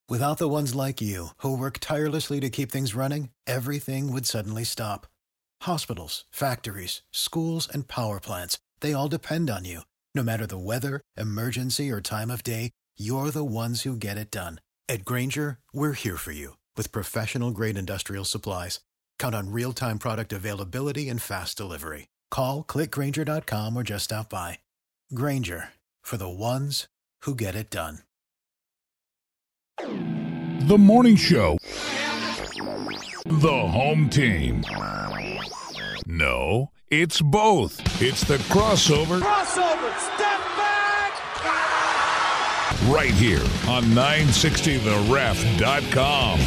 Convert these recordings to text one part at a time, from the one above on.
Without the ones like you, who work tirelessly to keep things running, everything would suddenly stop. Hospitals, factories, schools, and power plants, they all depend on you. No matter the weather, emergency, or time of day, you're the ones who get it done. At Grainger, we're here for you with professional-grade industrial supplies. Count on real-time product availability and fast delivery. Call, clickgrainger.com, or just stop by. Grainger, for the ones who get it done. The morning show. The home team. No, it's both. It's the crossover. Step back! Right here on 960theref.com.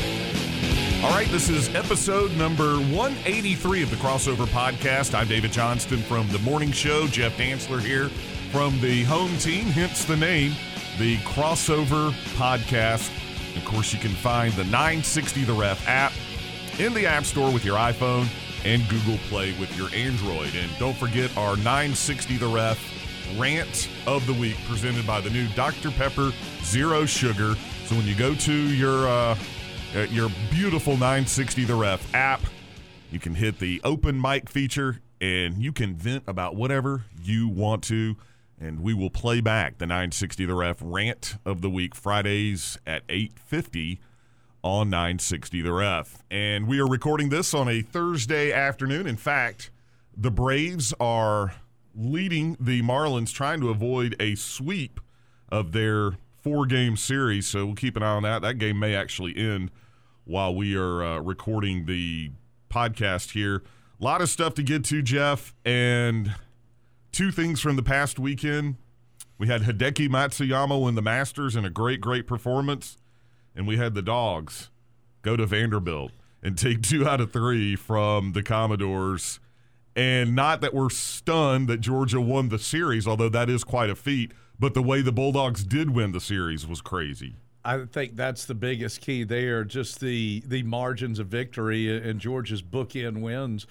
All right, this is episode number 183 of the Crossover Podcast. I'm David Johnston from The Morning Show. Jeff Dantzler here from the home team, hence the name, the Crossover Podcast. Of course, you can find the 960 The Ref app in the App Store with your iPhone and Google Play with your Android. And don't forget our 960 The Ref rant of the week presented by the new Dr. Pepper Zero Sugar. So when you go to your beautiful 960 The Ref app, you can hit the open mic feature and you can vent about whatever you want to. And we will play back the 960 The Ref rant of the week Fridays at 8:50 on 960 The Ref. And we are recording this on a Thursday afternoon. In fact, the Braves are leading the Marlins, trying to avoid a sweep of their 4-game series. So we'll keep an eye on that. That game may actually end while we are recording the podcast here. A lot of stuff to get to, Jeff, and two things from the past weekend. We had Hideki Matsuyama win the Masters in a great performance, and we had the Dogs go to Vanderbilt and take 2 out of 3 from the Commodores. And not that we're stunned that Georgia won the series, although that is quite a feat, but the way the Bulldogs did win the series was crazy. I think that's the biggest key there, just the margins of victory and Georgia's bookend wins,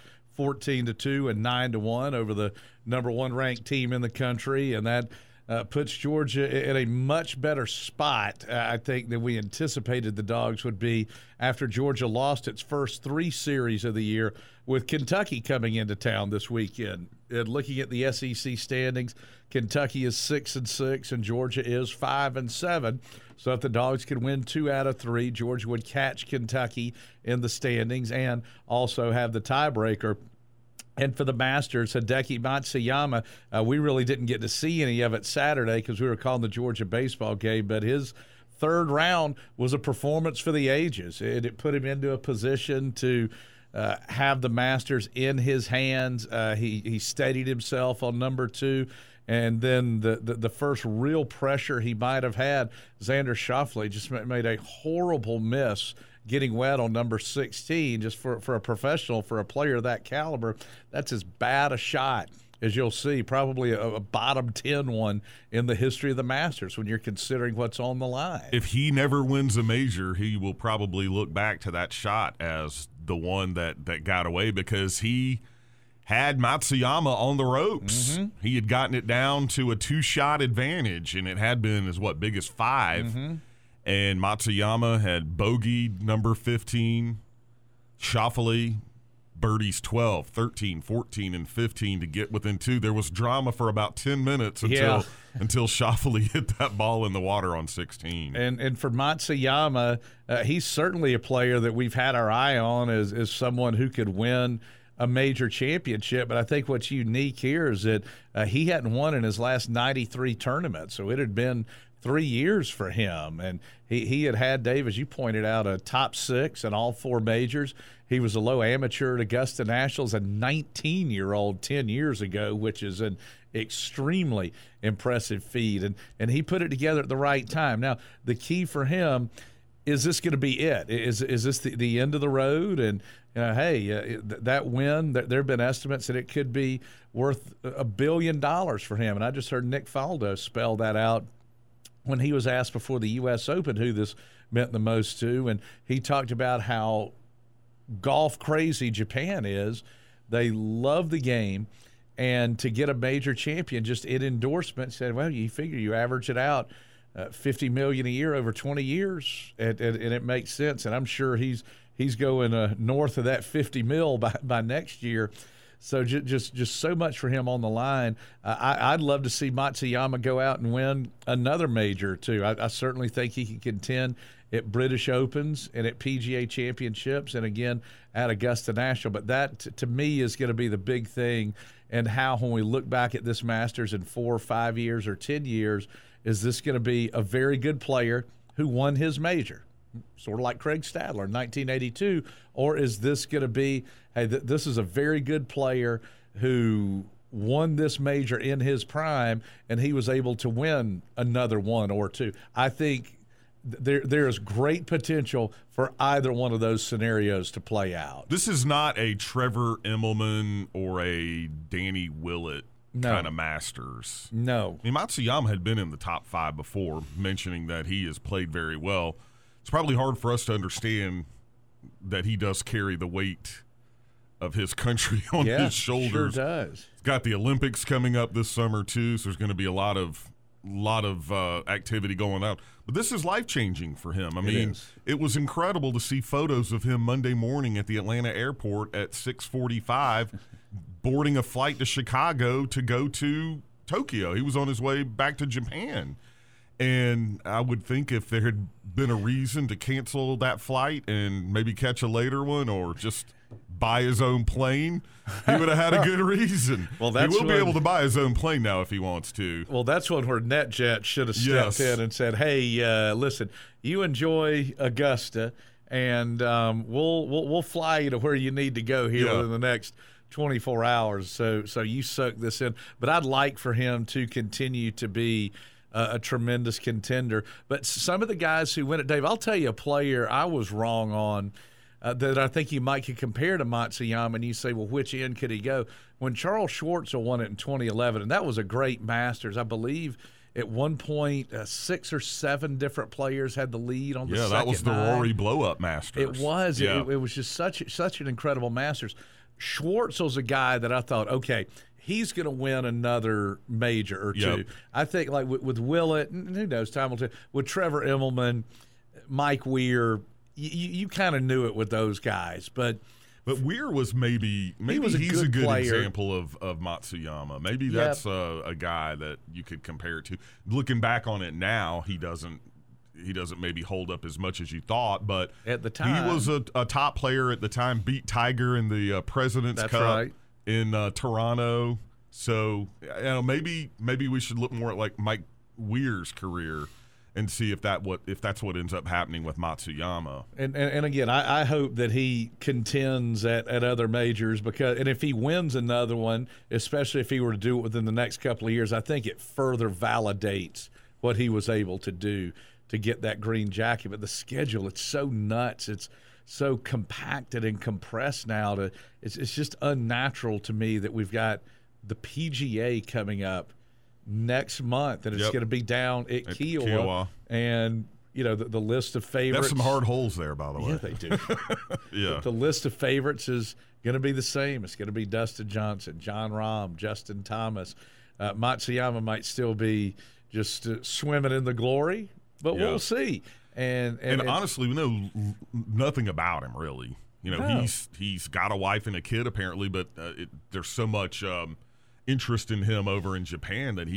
14-2 and 9-1 over the number 1 ranked team in the country, and that puts Georgia in a much better spot, I think, than we anticipated the Dogs would be after Georgia lost its first 3 series of the year, with Kentucky coming into town this weekend. And looking at the SEC standings, Kentucky is 6-6 and Georgia is 5-7. So if the Dogs could win 2 out of 3, Georgia would catch Kentucky in the standings and also have the tiebreaker. And for the Masters, Hideki Matsuyama, we really didn't get to see any of it Saturday because we were calling the Georgia baseball game, but his third round was a performance for the ages. It put him into a position to have the Masters in his hands. He steadied himself on number 2. And then the first real pressure he might have had, Xander Schauffele just made a horrible miss getting wet on number 16. Just for a professional, for a player of that caliber, that's as bad a shot as you'll see, probably a bottom 10 one in the history of the Masters when you're considering what's on the line. If he never wins a major, he will probably look back to that shot as the one that got away, because he had Matsuyama on the ropes. Mm-hmm. He had gotten it down to a 2-shot advantage, and it had been his biggest 5. Mm-hmm. And Matsuyama had bogeyed number 15, Schauffele birdies 12, 13, 14, and 15 to get within 2. There was drama for about 10 minutes until Schauffele hit that ball in the water on 16. And for Matsuyama, he's certainly a player that we've had our eye on as someone who could win a major championship, but I think what's unique here is that he hadn't won in his last 93 tournaments, so it had been 3 years for him, and he had, Dave, as you pointed out, a top 6 in all 4 majors. He was a low amateur at Augusta Nationals, a 19-year-old 10 years ago, which is an extremely impressive feat, and he put it together at the right time. Now, the key for him, is this going to be it? Is this the end of the road? And that win, there have been estimates that it could be worth $1 billion for him. And I just heard Nick Faldo spell that out when he was asked before the U.S. Open who this meant the most to. And he talked about how golf crazy Japan is. They love the game. And to get a major champion just in endorsement, said, well, you figure you average it out, $50 million a year over 20 years, and it makes sense. And I'm sure he's going north of that $50 million by next year. So just so much for him on the line. I'd love to see Matsuyama go out and win another major too. I certainly think he can contend at British Opens and at PGA Championships, and again at Augusta National. But that to me is going to be the big thing. And how, when we look back at this Masters in 4 or 5 years or 10 years, is this going to be a very good player who won his major, sort of like Craig Stadler in 1982, or is this going to be, hey, this is a very good player who won this major in his prime, and he was able to win another one or two? I think there is great potential for either one of those scenarios to play out. This is not a Trevor Immelman or a Danny Willett kind of Masters. No. I mean, Matsuyama had been in the top 5 before, mentioning that he has played very well. It's probably hard for us to understand that he does carry the weight of his country on his shoulders. Sure does. He's got the Olympics coming up this summer too, so there's going to be a lot of activity going on. But this is life-changing for him. I mean, it was incredible to see photos of him Monday morning at the Atlanta airport at 6:45 boarding a flight to Chicago to go to Tokyo. He was on his way back to Japan. And I would think if there had been a reason to cancel that flight and maybe catch a later one or just buy his own plane, he would have had a good reason. Well, he will be able to buy his own plane now if he wants to. Well, that's one where NetJet should have stepped in and said, hey, listen, you enjoy Augusta, and we'll fly you to where you need to go here within the next 24 hours. So you soak this in. But I'd like for him to continue to be a tremendous contender. But some of the guys who win it, Dave, I'll tell you a player I was wrong on that I think you might could compare to Matsuyama, and you say, well, which end could he go? When Charles Schwartzel won it in 2011, and that was a great Masters, I believe at one point 6 or 7 different players had the lead on the second that was the nine. Rory blow-up Masters. It was. Yeah. It was just such an incredible Masters. Schwartzel's a guy that I thought, okay, he's going to win another major or two. Yep. I think like with Willett, and who knows, time will tell. With Trevor Immelman, Mike Weir, you kind of knew it with those guys. But Weir was maybe he's a good example of Matsuyama. Maybe that's a guy that you could compare it to. Looking back on it now, he doesn't maybe hold up as much as you thought, but at the time he was a top player at the time, beat Tiger in the President's Cup in Toronto. So maybe we should look more at like Mike Weir's career and see if that's what ends up happening with Matsuyama. And again, I hope that he contends at other majors, and if he wins another one, especially if he were to do it within the next couple of years, I think it further validates what he was able to do to get that green jacket. But the schedule, it's so nuts. It's so compacted and compressed now. It's just unnatural to me that we've got the PGA coming up next month, and it's going to be down at Kiowa. And the list of favorites. There's some hard holes there, by the way. Yeah, they do. Yeah. The list of favorites is going to be the same. It's going to be Dustin Johnson, Jon Rahm, Justin Thomas. Matsuyama might still be just swimming in the glory, but we'll see. And honestly, we know nothing about him really. He's got a wife and a kid apparently, but there's so much interest in him over in Japan that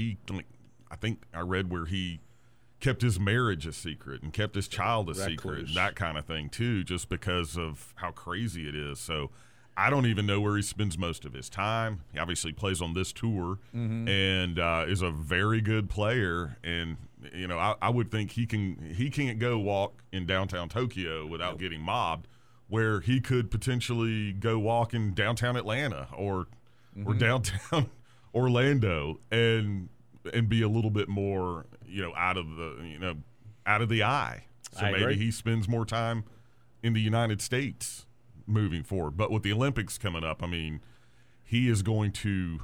I think I read where he kept his marriage a secret and kept his child a secret, and that kind of thing too, just because of how crazy it is. So I don't even know where he spends most of his time. He obviously plays on this tour and is a very good player. And I would think he can't go walk in downtown Tokyo without getting mobbed, where he could potentially go walk in downtown Atlanta or downtown Orlando and be a little bit more out of the eye. So maybe he spends more time in the United States moving forward. But with the Olympics coming up, I mean, he is going to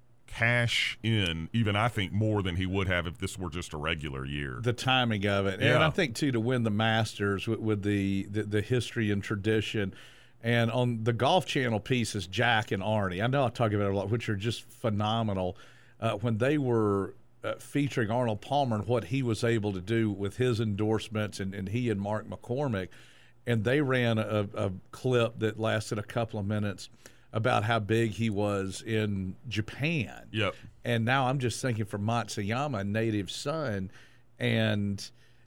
cash in even, I think, more than he would have if this were just a regular year. The timing of it. And I think too, to win the Masters with the history and tradition. And on the Golf Channel piece is Jack and Arnie. I know I talk about it a lot, which are just phenomenal. When they were featuring Arnold Palmer and what he was able to do with his endorsements, and he and Mark McCormick, and they ran a clip that lasted a couple of minutes about how big he was in Japan. Yep. And now I'm just thinking for Matsuyama, a native son, and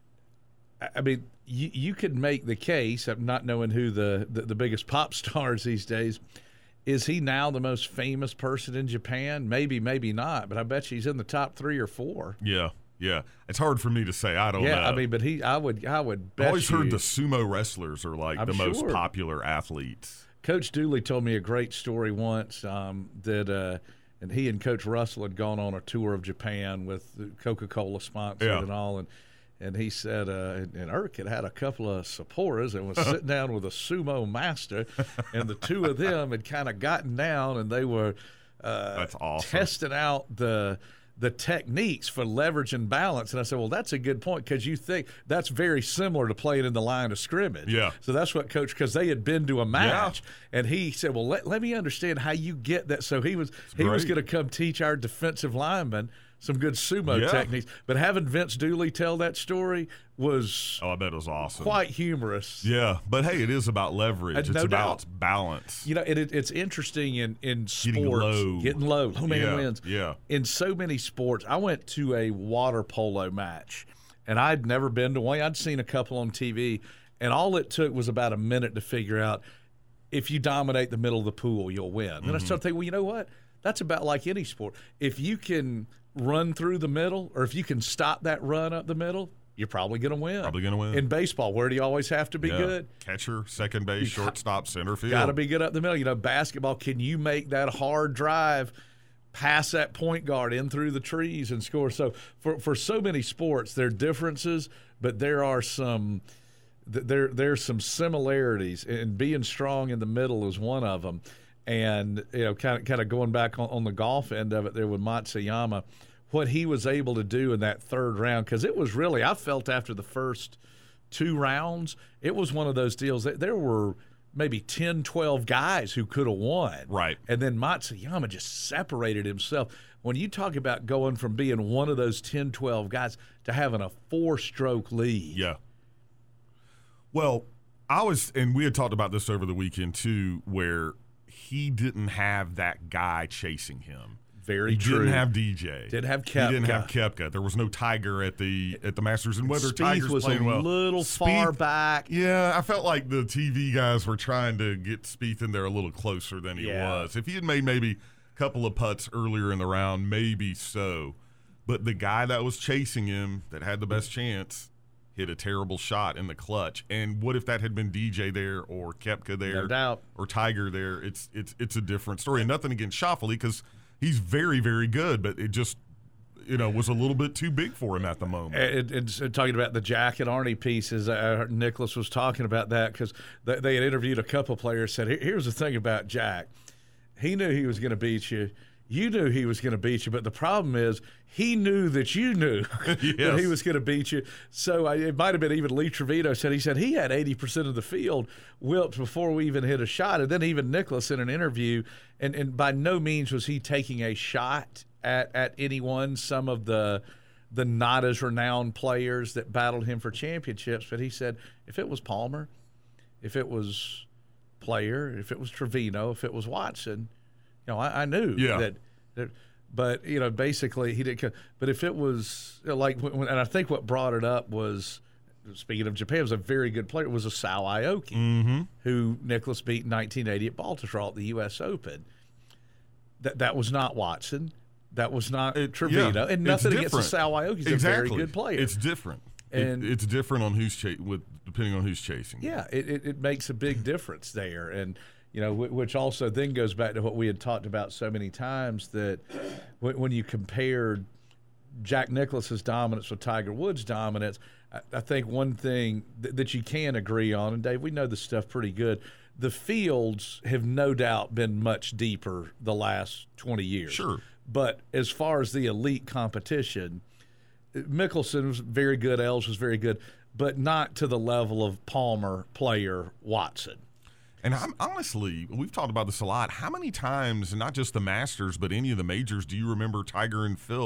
I mean, you could make the case, of not knowing who the biggest pop stars these days. Is he now the most famous person in Japan? Maybe, maybe not, but I bet you he's in the top 3 or 4. Yeah. It's hard for me to say. I don't know. Yeah, I mean, but I would bet I've always heard the sumo wrestlers are like I'm the most sure. popular athletes. Coach Dooley told me a great story once that and he and Coach Russell had gone on a tour of Japan with the Coca-Cola sponsored and all, and he said, and Irk had a couple of Sapporas and was sitting down with a sumo master, and the two of them had kind of gotten down, and they were That's awesome. testing out the techniques for leverage and balance. And I said, well, that's a good point, because you think that's very similar to playing in the line of scrimmage. Yeah. So that's what Coach, because they had been to a match, and he said, well, let me understand how you get that. So he was going to come teach our defensive linemen some good sumo techniques. But having Vince Dooley tell that story was I bet it was awesome. Quite humorous. Yeah, but hey, it is about leverage. It's No about doubt. balance. You know, it's interesting in sports. Getting low. Low man wins. Yeah. In so many sports, I went to a water polo match, and I'd never been to one. I'd seen a couple on TV, and all it took was about a minute to figure out if you dominate the middle of the pool, you'll win. And I started thinking, well, you know what? That's about like any sport. If you can run through the middle, or if you can stop that run up the middle, you're probably going to win. Probably going to win. In baseball, where do you always have to be good? Catcher, second base, shortstop, center field. Got to be good up the middle. You know, basketball, can you make that hard drive pass that point guard in through the trees and score? So for so many sports, there are differences, but there are some there's some similarities, and being strong in the middle is one of them. And, you know, kind of going back on the golf end of it there with Matsuyama, what he was able to do in that third round, because it was really, I felt after the first 2 rounds, it was one of those deals that there were maybe 10, 12 guys who could have won. Right. And then Matsuyama just separated himself. When you talk about going from being one of those 10, 12 guys to having a 4-stroke lead. Yeah. Well, and we had talked about this over the weekend too, where he didn't have that guy chasing him. Very true. He didn't have DJ. Didn't have Koepka. He didn't have Koepka. There was no Tiger at the Masters, and whether Spieth Tiger's was playing well. a little far back. Yeah, I felt like the TV guys were trying to get Spieth in there a little closer than he was. If he had made maybe a couple of putts earlier in the round, maybe so. But the guy that was chasing him, that had the best chance, hit a terrible shot in the clutch. And what if that had been DJ there, or Koepka there, No doubt, or Tiger there? It's a different story. And nothing against Schauffele, because he's very, very good, but it just, was a little bit too big for him at the moment. And talking about the Jack and Arnie pieces, Nicholas was talking about that, because they had interviewed a couple players, said, here's the thing about Jack. He knew he was going to beat you. You knew he was going to beat you, but the problem is he knew that you knew that he was going to beat you. So it might have been even Lee Trevino said he had 80% of the field whipped before we even hit a shot. And then even Nicholas in an interview, and by no means was he taking a shot at anyone, some of the not as renowned players that battled him for championships. But he said, if it was Palmer, if it was Player, if it was Trevino, if it was Watson, I knew that, but basically he didn't. But if it was like, and I think what brought it up was, speaking of Japan, was a very good player. It was Asao Aoki, who Nicholas beat in 1980 at Baltusrol at the U.S. Open. That was not Watson. That was not Trevino, and nothing against Asao Aoki. He's a very good player. It's different. And it's different on depending on who's chasing. Yeah, it makes a big difference there, and. Which also then goes back to what we had talked about so many times, that when you compared Jack Nicklaus's dominance with Tiger Woods' dominance, I think one thing that you can agree on, and Dave, we know this stuff pretty good, the fields have no doubt been much deeper the last 20 years. Sure. But as far as the elite competition, Mickelson was very good, Els was very good, but not to the level of Palmer, Player, Watson. And honestly, we've talked about this a lot. How many times, not just the Masters, but any of the majors, do you remember Tiger and Phil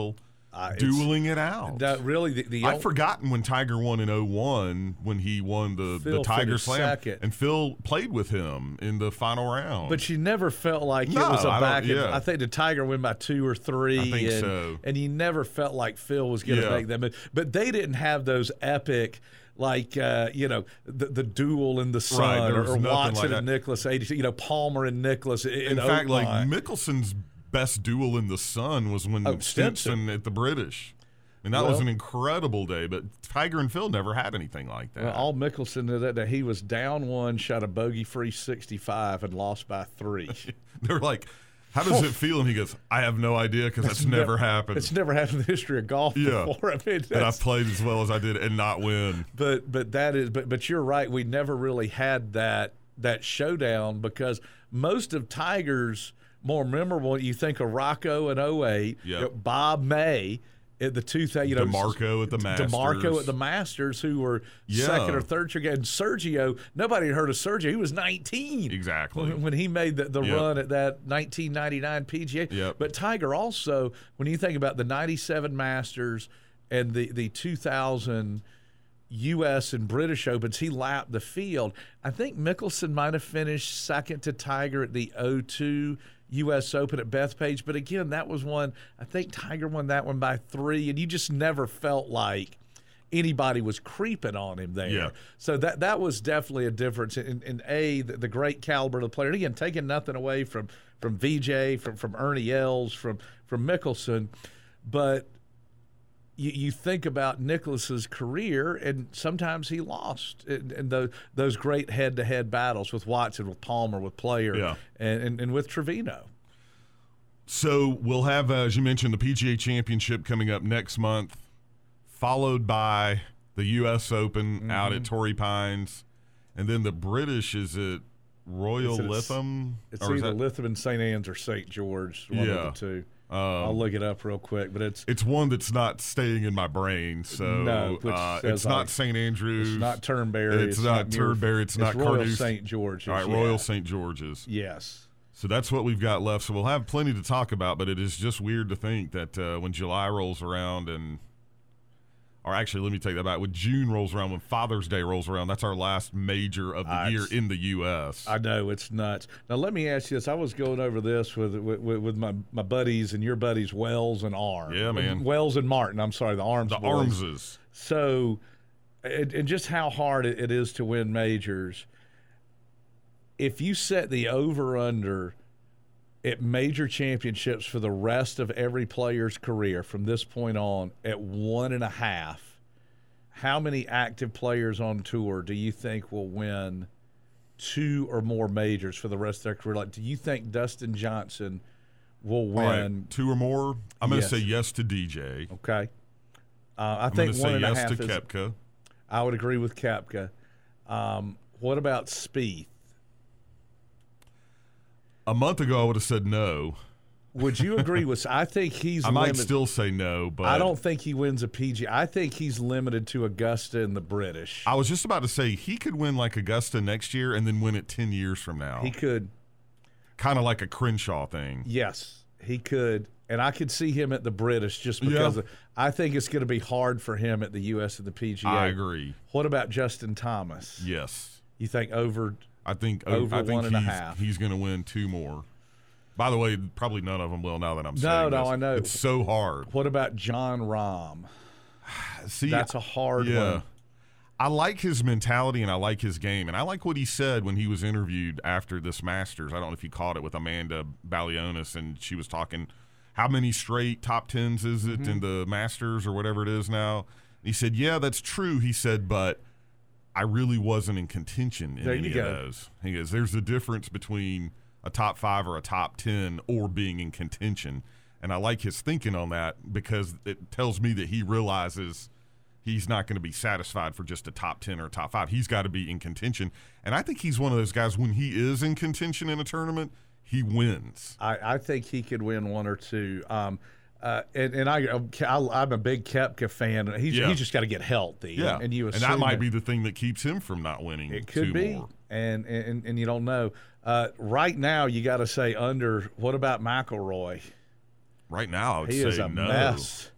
dueling it out. Really, I've forgotten when Tiger won in 2001 when he won the Tiger Slam, second. and Phil played with him in the final round. But you never felt like it was a back. I think the Tiger win by 2 or 3. I think so. And you never felt like Phil was going to make that move. But they didn't have those epic, like the duel in the sun, or Watson and Nicklaus, Palmer and Nicklaus. In fact, Oakmont. like Mickelson's best duel in the sun was when Stimson at the British. And that was an incredible day, but Tiger and Phil never had anything like that. Well, all Mickelson did that he was down 1, shot a bogey-free 65, and lost by 3. They're like, how does it feel? And he goes, I have no idea because that's never happened. It's never happened in the history of golf before. I mean, and I've played as well as I did and not win. But you're right. We never really had that showdown because most of Tiger's more memorable, you think of Rocco in 2008, Bob May at the 2000, DeMarco at the Masters. DeMarco at the Masters, who were second or third. And Sergio, nobody had heard of Sergio. He was 19. Exactly. When he made the run at that 1999 PGA. Yep. But Tiger also, when you think about the 97 Masters and the 2000 U.S. and British Opens, he lapped the field. I think Mickelson might have finished second to Tiger at the 2002 U.S. Open at Bethpage. But again, that was one, I think Tiger won that one by 3, and you just never felt like anybody was creeping on him there. Yeah. So that was definitely a difference in the great caliber of the player. And again, taking nothing away from VJ, from Ernie Els, from Mickelson, but you think about Nicklaus's career, and sometimes he lost in those great head-to-head battles with Watson, with Palmer, with Player, and with Trevino. So we'll have, as you mentioned, the PGA Championship coming up next month, followed by the U.S. Open out at Torrey Pines, and then the British is at Royal Lytham. It's either Lytham and St. Anne's or St. George, one of the two. I'll look it up real quick, but it's one that's not staying in my brain. So it's not St. Andrews. It's not Turnberry. It's not Turnberry. It's not Royal Carnoustie. St. George's. All right, Royal St. George's. Yes. So that's what we've got left. So we'll have plenty to talk about, but it is just weird to think that when July rolls around or actually, let me take that back. When June rolls around, when Father's Day rolls around, that's our last major of the year in the U.S. I know, it's nuts. Now, let me ask you this. I was going over this with my buddies and your buddies, Wells and Arm. Yeah, man. Wells and Martin. I'm sorry, the Arms. The boys. Armses. So, and just how hard it is to win majors. If you set the over-under at major championships for the rest of every player's career from this point on at 1.5, how many active players on tour do you think will win 2 or more majors for the rest of their career? Like, do you think Dustin Johnson will win? All right, 2 or more? I'm going to say yes to DJ. Okay. I think 1.5 say yes to is, Koepka. I would agree with Koepka. What about Spieth? A month ago, I would have said no. Would you agree with? I think he's. I might still say no, but I don't think he wins a PGA. I think he's limited to Augusta and the British. I was just about to say he could win like Augusta next year and then win it 10 years from now. He could. Kind of like a Crenshaw thing. Yes, he could. And I could see him at the British just because I think it's going to be hard for him at the U.S. and the PGA. I agree. What about Justin Thomas? Yes. You think over? I think 1.5. He's going to win 2 more. By the way, probably none of them will now that I'm saying this. No, I know. It's so hard. What about John Rahm? See, that's a hard one. I like his mentality and I like his game. And I like what he said when he was interviewed after this Masters. I don't know if you caught it with Amanda Balionis, and she was talking, how many straight top 10s is it in the Masters or whatever it is now? And he said, yeah, that's true. He said, but I really wasn't in contention in any of those. He goes, there's a difference between a top 5 or a top 10 or being in contention. And I like his thinking on that because it tells me that he realizes he's not going to be satisfied for just a top 10 or a top 5. He's got to be in contention. And I think he's one of those guys, when he is in contention in a tournament, he wins. I think he could win 1 or 2. And I'm a big Koepka fan. He's just got to get healthy. Yeah, and that might be the thing that keeps him from not winning. It could 2 be, more. And you don't know. Right now, you got to say under. What about McIlroy? Right now, I would say he is a no. mess.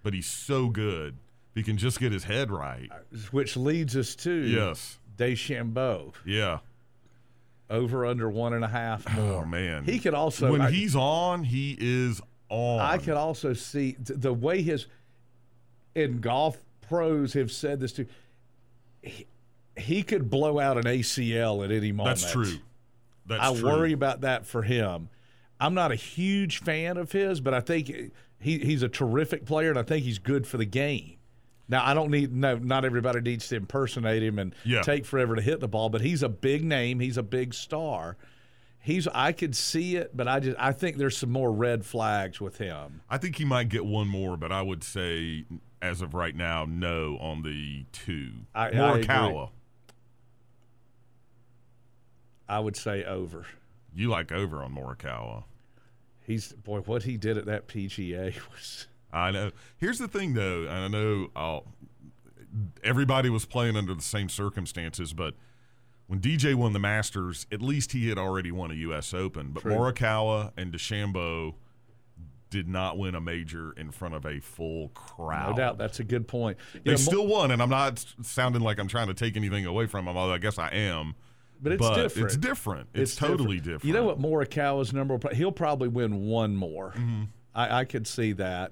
but he's so good. He can just get his head right. Which leads us to DeChambeau. Yeah. Over under 1.5 more. Oh, man. He could also. When he's on, he is on. I could also see the way in golf pros have said this too. He could blow out an ACL at any moment. That's true. I worry about that for him. I'm not a huge fan of his, but I think he's a terrific player, and I think he's good for the game. Now, not everybody needs to impersonate him and take forever to hit the ball, but he's a big name. He's a big star. I could see it, but I think there's some more red flags with him. I think he might get one more, but I would say, as of right now, no on the 2. Morikawa. I would say over. You like over on Morikawa. What he did at that PGA was. I know. Here's the thing, though. I know everybody was playing under the same circumstances, but when DJ won the Masters, at least he had already won a U.S. Open. But Morikawa and DeChambeau did not win a major in front of a full crowd. No doubt. That's a good point. They still won, and I'm not sounding like I'm trying to take anything away from them, although I guess I am. But it's different. It's different. It's totally different. You know what Morikawa's number? He'll probably win one more. Mm-hmm. I could see that.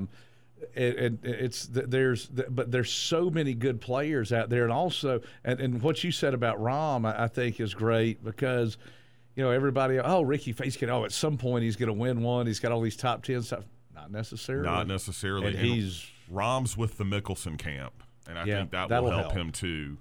But there's so many good players out there, and also, and what you said about Rahm, I think is great because, everybody. Ricky Facekin. At some point he's going to win one. He's got all these top 10 stuff. Not necessarily. Not necessarily. And Rahm's with the Mickelson camp, and I think that will help him too.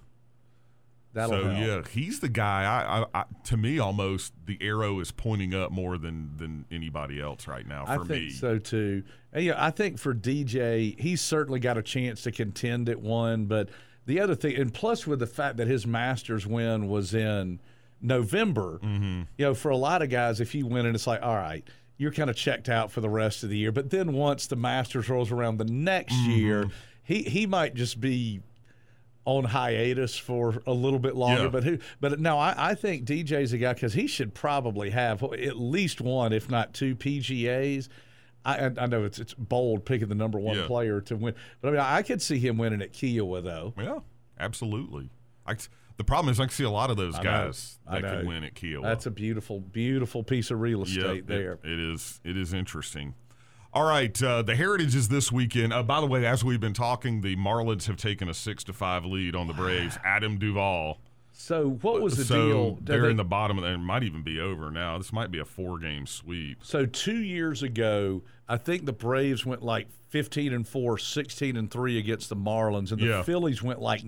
That'll help. He's the guy. I to me, almost the arrow is pointing up more than anybody else right now. For me, I think so too. And I think for DJ, he's certainly got a chance to contend at one. But the other thing, and plus with the fact that his Masters win was in November, for a lot of guys, if you win it, it's like, all right, you're kind of checked out for the rest of the year. But then once the Masters rolls around the next year, he might just be on hiatus for a little bit longer, but no, I think DJ's a guy because he should probably have at least one, if not 2 PGAs. I know it's bold picking the number one player to win, but I could see him winning at Kiowa though. Yeah, absolutely. The problem is I can see a lot of those guys that could win at Kiowa. That's a beautiful, beautiful piece of real estate there. It is interesting. All right, the Heritage is this weekend. By the way, as we've been talking, the Marlins have taken a 6-5 lead on the Braves. Adam Duvall. So what was the deal? They're in the bottom, and it might even be over now. This might be a 4-game sweep. So 2 years ago, I think the Braves went like 15-4, 16-3 against the Marlins, and the Phillies went like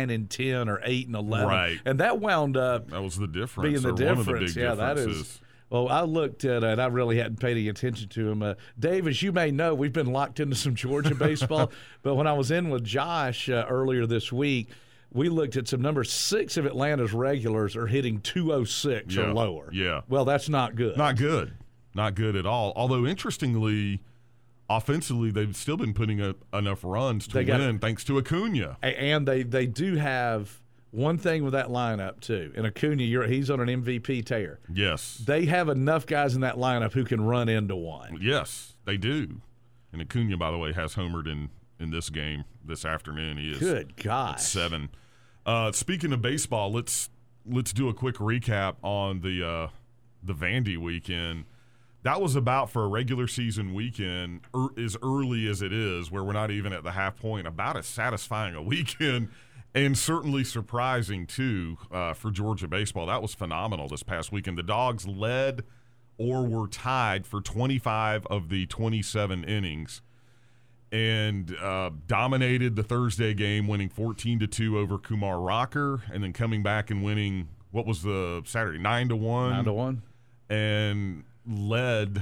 9-10 or 8-11. Right, and that wound up that was the difference. Being the difference. One of the big differences. That is. Well, I looked at it. I really hadn't paid any attention to him. Dave, as you may know, we've been locked into some Georgia baseball. But when I was in with Josh earlier this week, we looked at some numbers. 6 of Atlanta's regulars are hitting 206 or lower. Yeah. Well, that's not good. Not good. Not good at all. Although, interestingly, offensively, they've still been putting up enough runs to win thanks to Acuna. And they do have one thing with that lineup, too. And Acuna, he's on an MVP tear. Yes. They have enough guys in that lineup who can run into one. Yes, they do. And Acuna, by the way, has homered in this game this afternoon. He is good gosh. At 7. Speaking of baseball, let's do a quick recap on the Vandy weekend. That was about, for a regular season weekend, as early as it is, where we're not even at the half point, about as satisfying a weekend. And certainly surprising, too, for Georgia baseball. That was phenomenal this past weekend. The Dogs led or were tied for 25 of the 27 innings and dominated the Thursday game, winning 14-2 over Kumar Rocker, and then coming back and winning, what was the Saturday, 9-1? 9-1. And led,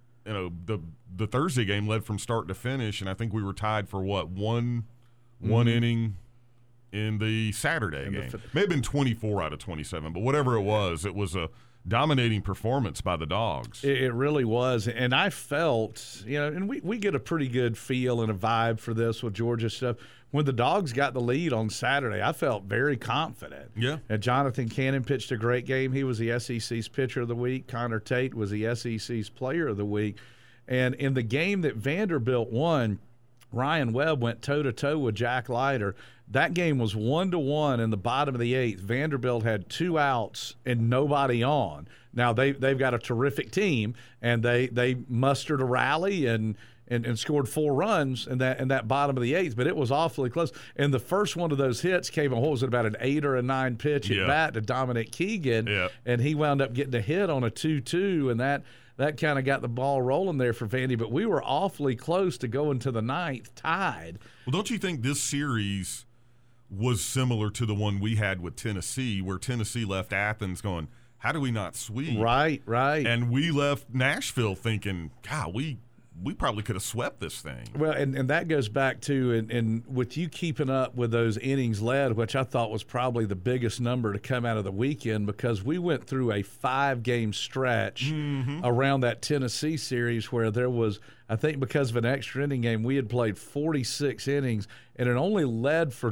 the Thursday game led from start to finish, and I think we were tied for, one inning in the Saturday game. May have been 24 out of 27, but whatever it was a dominating performance by the Dogs. It really was. And I felt, and we get a pretty good feel and a vibe for this with Georgia stuff. When the Dogs got the lead on Saturday, I felt very confident. Yeah. And Jonathan Cannon pitched a great game. He was the SEC's Pitcher of the Week. Connor Tate was the SEC's Player of the Week. And in the game that Vanderbilt won, Ryan Webb went toe-to-toe with Jack Leiter. That game was 1-1 in the bottom of the 8th. Vanderbilt had 2 outs and nobody on. Now, they've got a terrific team, and they mustered a rally and scored 4 runs in that bottom of the 8th, but it was awfully close. And the first one of those hits came on, what was it, about an 8 or a 9 pitch at bat to Dominic Keegan, and he wound up getting a hit on a 2-2, and that kind of got the ball rolling there for Vandy. But we were awfully close to going to the 9th tied. Well, don't you think this series was similar to the one we had with Tennessee, where Tennessee left Athens going, how do we not sweep? Right. And we left Nashville thinking, God, we probably could have swept this thing. Well, and that goes back to, and with you keeping up with those innings led, which I thought was probably the biggest number to come out of the weekend, because we went through a 5-game stretch around that Tennessee series where there was, I think because of an extra inning game, we had played 46 innings, and it only led for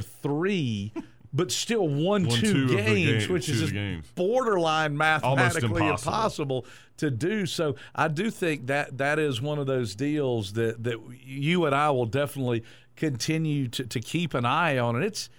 3 but still won 2 games, which is just borderline mathematically impossible to do. So I do think that is one of those deals that you and I will definitely continue to keep an eye on. And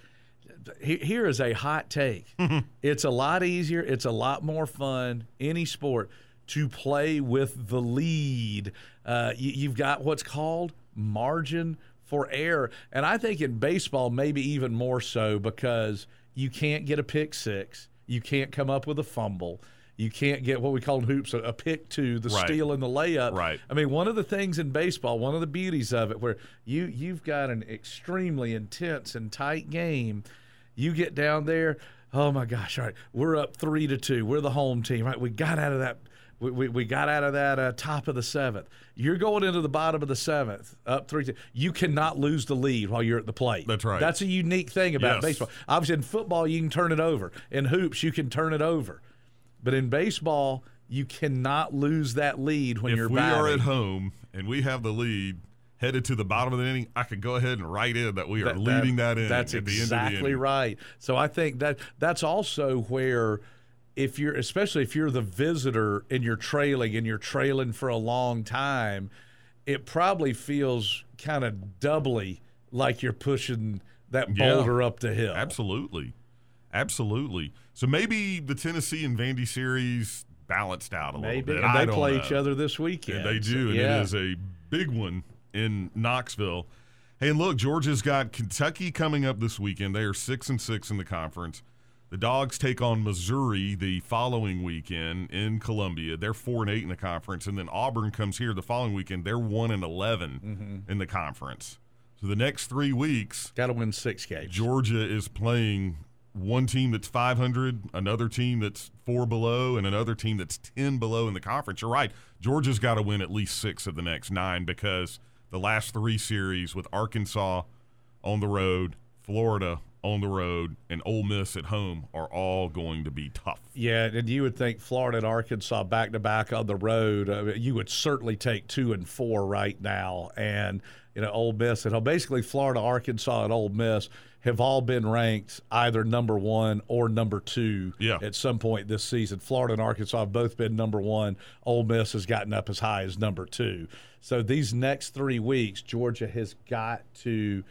here is a hot take. It's a lot easier. It's a lot more fun, any sport, to play with the lead. You've got what's called margin for error. And I think in baseball maybe even more so, because you can't get a pick 6. You can't come up with a fumble. You can't get what we call in hoops a pick 2, the steal and the layup. Right. I mean, one of the things in baseball, one of the beauties of it, where you've got an extremely intense and tight game, you get down there, oh my gosh, all right, we're up 3-2. We're the home team. Right? We got out of that. We got out of that top of the 7th. You're going into the bottom of the 7th, up 3-2. You cannot lose the lead while you're at the plate. That's right. That's a unique thing about baseball. Obviously, in football, you can turn it over. In hoops, you can turn it over. But in baseball, you cannot lose that lead when you're batting. If we are at home and we have the lead headed to the bottom of the inning, I could go ahead and write in that we are leading that inning. That's at the end of the exactly inning. right. So I think that's also where, especially if you're the visitor and you're trailing for a long time, it probably feels kind of doubly like you're pushing that boulder up the hill. Absolutely. So maybe the Tennessee and Vandy series balanced out a little bit. And they play each other this weekend. And they do, and it is a big one in Knoxville. Hey, and look, Georgia's got Kentucky coming up this weekend. They are 6-6 in the conference. The Dogs take on Missouri the following weekend in Columbia. They're 4-8 in the conference. And then Auburn comes here the following weekend. They're 1-11 in the conference. So the next 3 weeks, got to win 6 games. Georgia is playing one team that's 500, another team that's 4 below, and another team that's 10 below in the conference. You're right. Georgia's got to win at least 6 of the next 9, because the last 3 series with Arkansas on the road, Florida on the road, and Ole Miss at home are all going to be tough. Yeah, and you would think Florida and Arkansas back-to-back on the road, you would certainly take 2 and 4 right now. And, Ole Miss at home. Basically, Florida, Arkansas, and Ole Miss have all been ranked either number 1 or number 2 at some point this season. Florida and Arkansas have both been number 1. Ole Miss has gotten up as high as number 2. So these next 3 weeks, Georgia has got to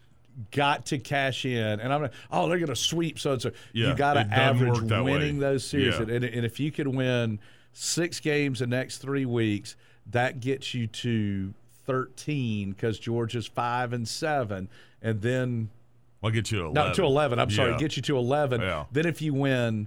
cash in, and they're going to sweep. So you got to average winning those series, and if you can win 6 games the next 3 weeks, that gets you to 13, because Georgia's 5-7, and then I'll get you to 11. No, to 11. I'm sorry, get you to 11. Yeah. Then if you win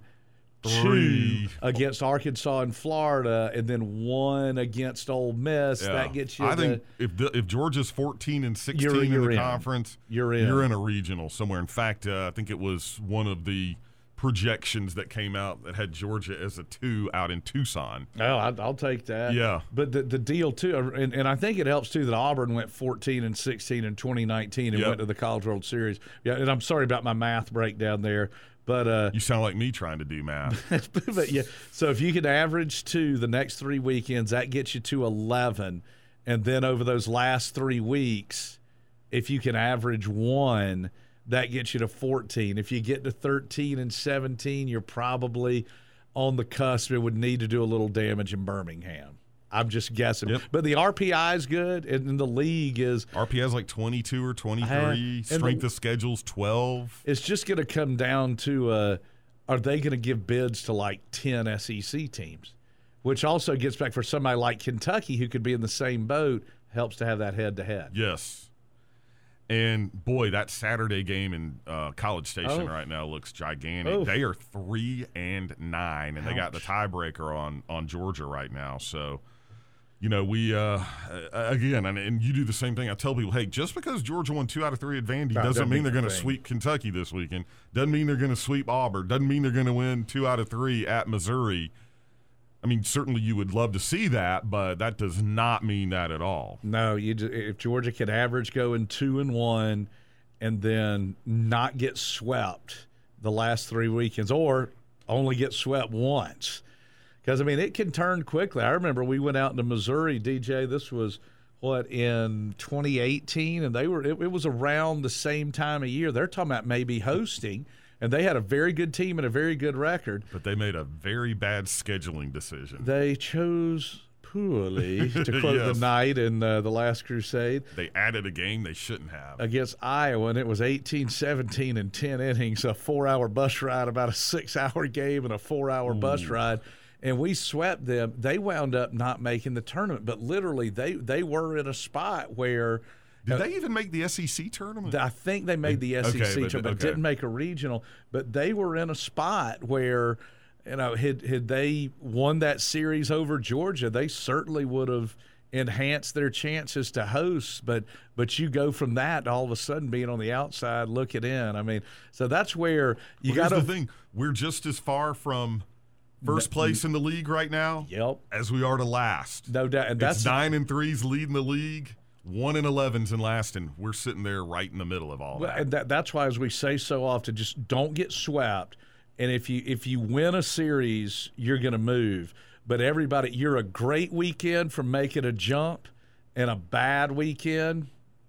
2 against Arkansas and Florida, and then 1 against Ole Miss, that gets you. I think if Georgia's 14-16 in the conference, you're in a regional somewhere. In fact, I think it was one of the projections that came out that had Georgia as a 2 out in Tucson. Oh, I'll take that. Yeah. But the deal, too, and I think it helps, too, that Auburn went 14-16 in 2019 and went to the College World Series. Yeah, and I'm sorry about my math breakdown there. But you sound like me trying to do math. But yeah, so if you can average 2 the next 3 weekends, that gets you to 11. And then over those last 3 weeks, if you can average 1, that gets you to 14. If you get to 13 and 17, you're probably on the cusp. It would need to do a little damage in Birmingham. I'm just guessing. Yep. But the RPI is good, and the league is RPI is like 22 or 23. Strength of schedule's 12. It's just going to come down to are they going to give bids to like 10 SEC teams, which also gets back for somebody like Kentucky who could be in the same boat, helps to have that head-to-head. Yes. And, boy, that Saturday game in College Station right now looks gigantic. Oh. They are 3-9, and they got the Ouch. tiebreaker on Georgia right now. So, you know, we again, and you do the same thing. I tell people, hey, just because Georgia won 2 out of 3 at Vandy doesn't mean they're going to sweep Kentucky this weekend. Doesn't mean they're going to sweep Auburn. Doesn't mean they're going to win 2 out of 3 at Missouri. I mean, certainly you would love to see that, but that does not mean that at all. No, if Georgia could average going 2-1 and then not get swept the last 3 weekends, or only get swept once, because I mean it can turn quickly. I remember we went out into Missouri, DJ. This was in 2018, and it was around the same time of year. They're talking about maybe hosting. And they had a very good team and a very good record. But they made a very bad scheduling decision. They chose poorly, to quote Yes. the knight in The Last Crusade. They added a game they shouldn't have. Against Iowa, and it was 18-17 in 10 innings, a 4-hour bus ride, about a 6-hour game and a 4-hour bus ride. And we swept them. They wound up not making the tournament. But literally, they were in a spot where – Did they even make the SEC tournament? I think they made the SEC tournament, but didn't make a regional. But they were in a spot where, you know, had they won that series over Georgia, they certainly would have enhanced their chances to host. But you go from that to all of a sudden being on the outside looking in. I mean, so that's where you got to. Here's the thing: we're just as far from first place in the league right now, as we are to last. No doubt, and it's that's 9-3's leading the league. 1-11's in last, and we're sitting there right in the middle of all that. And that's why, as we say so often, just don't get swept. And if you win a series, you're going to move. But everybody, you're a great weekend from making a jump, and a bad weekend,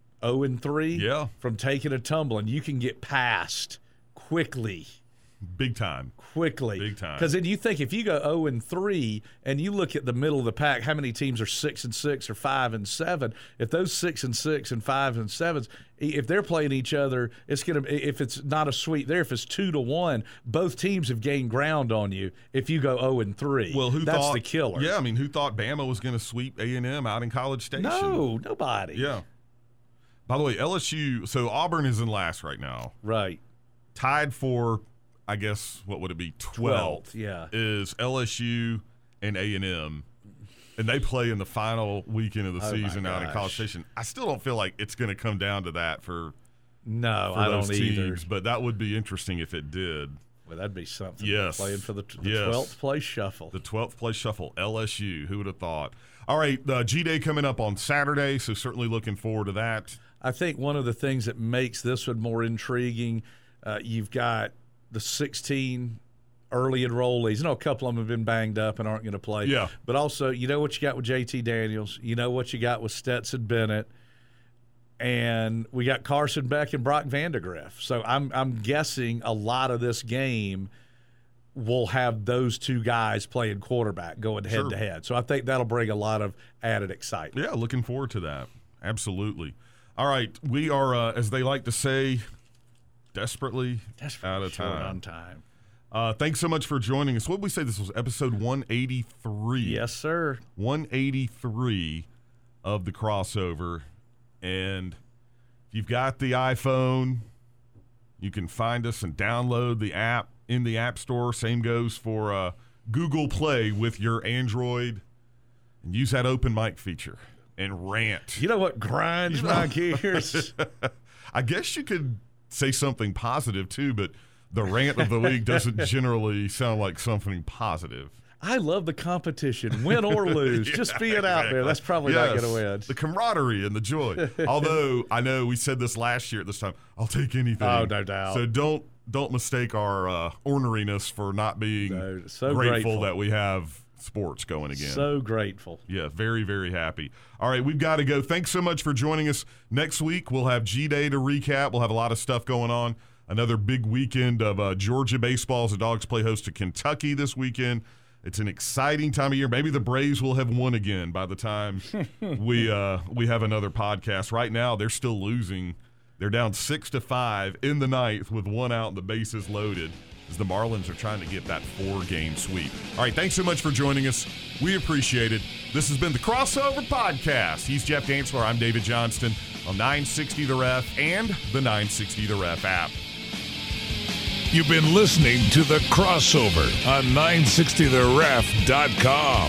0-3, from taking a tumble, and you can get past quickly. Big time. Quickly. Big time. Because then you think if you go 0-3 and you look at the middle of the pack, how many teams are 6-6 or 5-7? If those 6-6 and 5-7s, if they're playing each other, it's gonna. If it's not a sweep there, if it's 2-1, both teams have gained ground on you. If you go 0-3, well, that's the killer. Yeah, I mean, who thought Bama was going to sweep A&M out in College Station? No, nobody. Yeah. By the way, LSU. So Auburn is in last right now. Right. Tied for, I guess, what would it be? 12th. Yeah. Is LSU and A&M. And they play in the final weekend of the season out in College Station. I still don't feel like it's going to come down to that for I those don't teams, either. But that would be interesting if it did. Well, that'd be something. Yes. Playing for the 12th place shuffle. The 12th place shuffle, LSU. Who would have thought? All right, G-Day coming up on Saturday, so certainly looking forward to that. I think one of the things that makes this one more intriguing, you've got the 16 early enrollees. A couple of them have been banged up and aren't going to play. Yeah. But also, you know what you got with JT Daniels. You know what you got with Stetson Bennett. And we got Carson Beck and Brock Vandegrift. So I'm guessing a lot of this game will have those two guys playing quarterback going head-to-head. So I think that'll bring a lot of added excitement. Yeah, looking forward to that. Absolutely. All right, we are, as they like to say, desperately out of short time. on time. Thanks so much for joining us. What did we say? This was episode 183. Yes, sir. 183 of the crossover. And if you've got the iPhone, you can find us and download the app in the App Store. Same goes for Google Play with your Android. And use that open mic feature and rant. You know what grinds my gears? I guess you could say something positive, too, but the rant of the week doesn't generally sound like something positive. I love the competition, win or lose. Just being out there. That's probably not going to win. The camaraderie and the joy. Although I know we said this last year at this time, I'll take anything. Oh, no doubt. So don't mistake our orneriness for not being so grateful that we have sports going again. So grateful. Yeah, very, very happy. All right, we've got to go. Thanks so much for joining us. Next week, we'll have G-Day to recap. We'll have a lot of stuff going on. Another big weekend of Georgia baseball as the Dogs play host to Kentucky this weekend. It's an exciting time of year. Maybe the Braves will have won again by the time we have another podcast. Right now, they're still losing. They're down 6-5 in the ninth with one out and the bases loaded as the Marlins are trying to get that 4-game sweep. All right, thanks so much for joining us. We appreciate it. This has been the Crossover Podcast. He's Jeff Dantzler. I'm David Johnston on 960 The Ref and the 960 The Ref app. You've been listening to The Crossover on 960theref.com.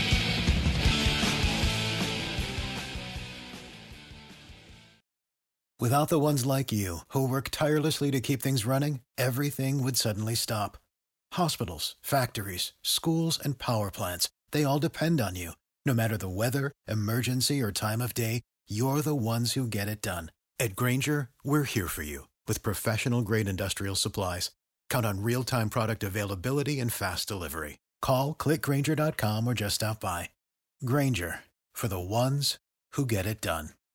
Without the ones like you, who work tirelessly to keep things running, everything would suddenly stop. Hospitals, factories, schools, and power plants, they all depend on you. No matter the weather, emergency, or time of day, you're the ones who get it done. At Grainger, we're here for you with professional-grade industrial supplies. Count on real-time product availability and fast delivery. Call, click Grainger.com, or just stop by. Grainger, for the ones who get it done.